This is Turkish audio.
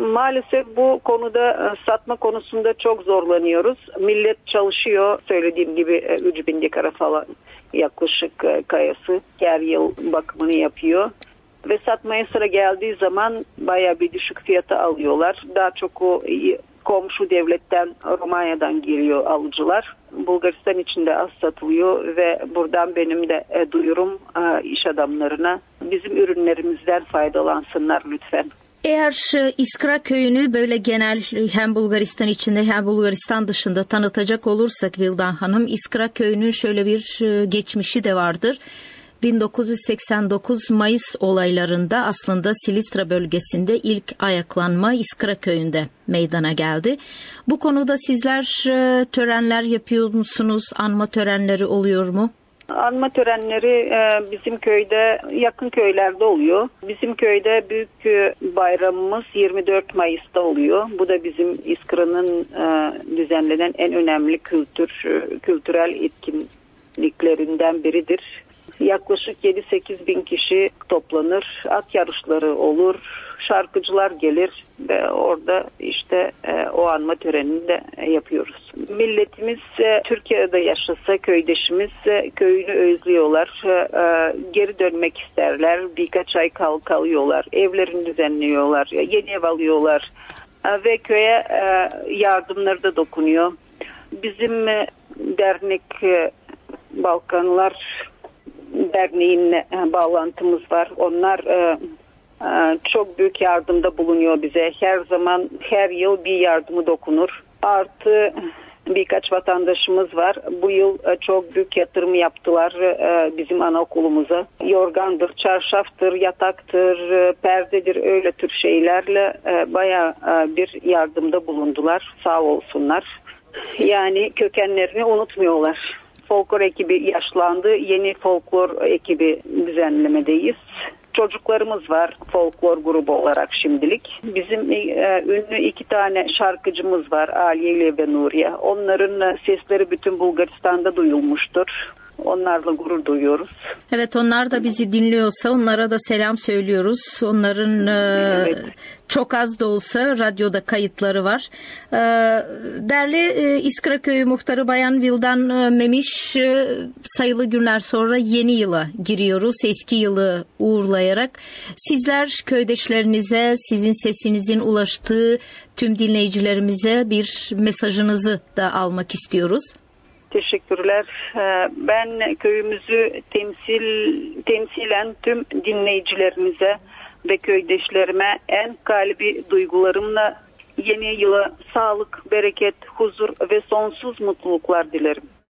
Maalesef bu konuda satma konusunda çok zorlanıyoruz. Millet çalışıyor. Söylediğim gibi 3000 dekara falan yaklaşık kayası her yıl bakımını yapıyor. Ve satmaya sıra geldiği zaman bayağı bir düşük fiyata alıyorlar. Daha çok o komşu devletten, Romanya'dan geliyor alıcılar. Bulgaristan içinde az satılıyor ve buradan benim de duyurum iş adamlarına bizim ürünlerimizden faydalansınlar lütfen. Eğer İskra Köyü'nü böyle genel hem Bulgaristan içinde hem Bulgaristan dışında tanıtacak olursak Vildan Hanım, İskra Köyü'nün şöyle bir geçmişi de vardır. 1989 Mayıs olaylarında aslında Silistra bölgesinde ilk ayaklanma İskra Köyü'nde meydana geldi. Bu konuda sizler törenler yapıyor musunuz? Anma törenleri oluyor mu? Anma törenleri bizim köyde, yakın köylerde oluyor. Bizim köyde büyük bayramımız 24 Mayıs'ta oluyor. Bu da bizim İskra'nın düzenlenen en önemli kültürel etkinliklerinden biridir. Yaklaşık 7-8 bin kişi toplanır, at yarışları olur, şarkıcılar gelir ve orada işte o anma törenini de yapıyoruz. Milletimiz Türkiye'de yaşasa köydeşimiz köyünü özlüyorlar, geri dönmek isterler, birkaç ay kalıyorlar, evlerini düzenliyorlar, yeni ev alıyorlar ve köye yardımları da dokunuyor. Bizim dernek Balkanlar Derneği'nin bağlantımız var. Onlar çok büyük yardımda bulunuyor bize. Her zaman, her yıl bir yardımı dokunur. Artı birkaç vatandaşımız var. Bu yıl çok büyük yatırım yaptılar bizim anaokulumuza. Yorgandır, çarşaftır, yataktır, perdedir, öyle tür şeylerle bayağı bir yardımda bulundular. Sağ olsunlar. Yani kökenlerini unutmuyorlar. Folklor ekibi yaşlandı. Yeni folklor ekibi düzenlemedeyiz. Çocuklarımız var folklor grubu olarak şimdilik. Bizim ünlü 2 tane şarkıcımız var, Aliye ve Nuriye. Onların sesleri bütün Bulgaristan'da duyulmuştur. Onlarla gurur duyuyoruz. Evet, onlar da bizi dinliyorsa onlara da selam söylüyoruz. Onların evet, çok az da olsa radyoda kayıtları var. Değerli İskra Köyü Muhtarı Bayan Vildan Memiş, sayılı günler sonra yeni yıla giriyoruz. Eski yılı uğurlayarak sizler köydeşlerinize, sizin sesinizin ulaştığı tüm dinleyicilerimize bir mesajınızı da almak istiyoruz. Teşekkürler. Ben köyümüzü temsilen tüm dinleyicilerimize ve köydeşlerime en kalbi duygularımla yeni yıla sağlık, bereket, huzur ve sonsuz mutluluklar dilerim.